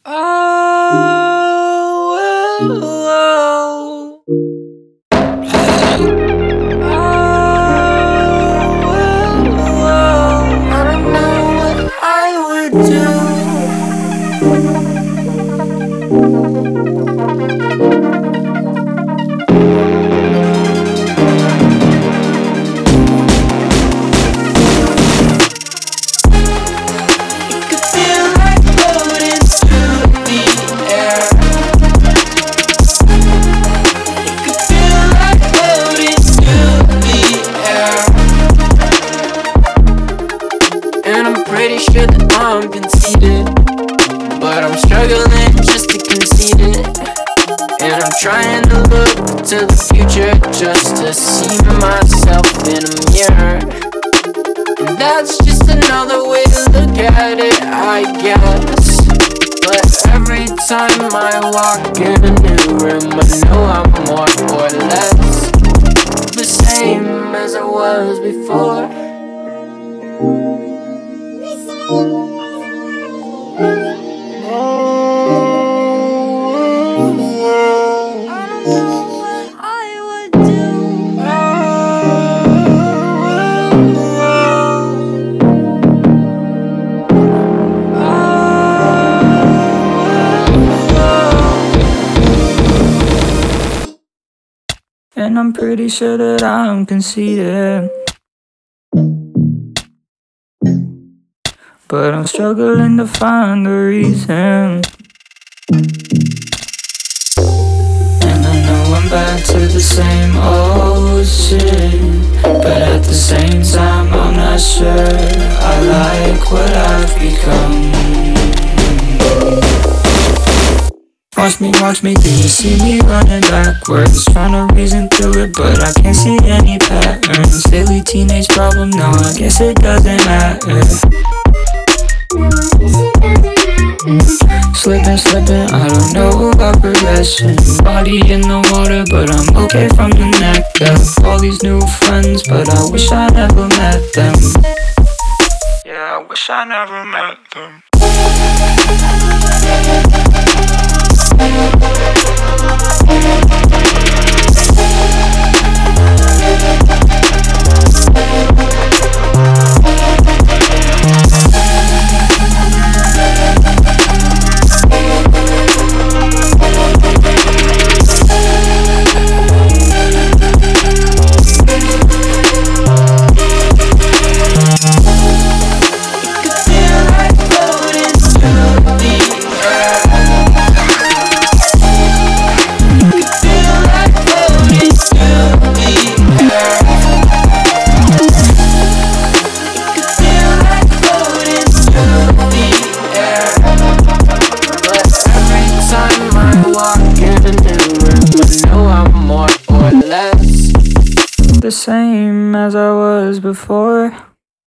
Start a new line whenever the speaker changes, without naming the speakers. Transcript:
Oh, I don't know what I would pretty sure that I'm conceited, but I'm struggling just to concede it. And I'm trying to look to the future just to see myself in a mirror. And that's just another way to look at it, I guess. But every time I walk in a new room, I know I'm more or less the same as I was before.
And I'm pretty sure that I'm conceited, but I'm struggling to find the reason. And I know I'm back to the same old shit, but at the same time I'm not sure I like what I've become. Watch me, do you see me running backwards? Trying to reason through it, but I can't see any patterns. Silly teenage problem, no, I guess it doesn't matter. Slipping, I don't know about progression. Body in the water, but I'm okay from the neck up. All these new friends, but I wish I never met them. Yeah, I wish I never met them. The same as I was before.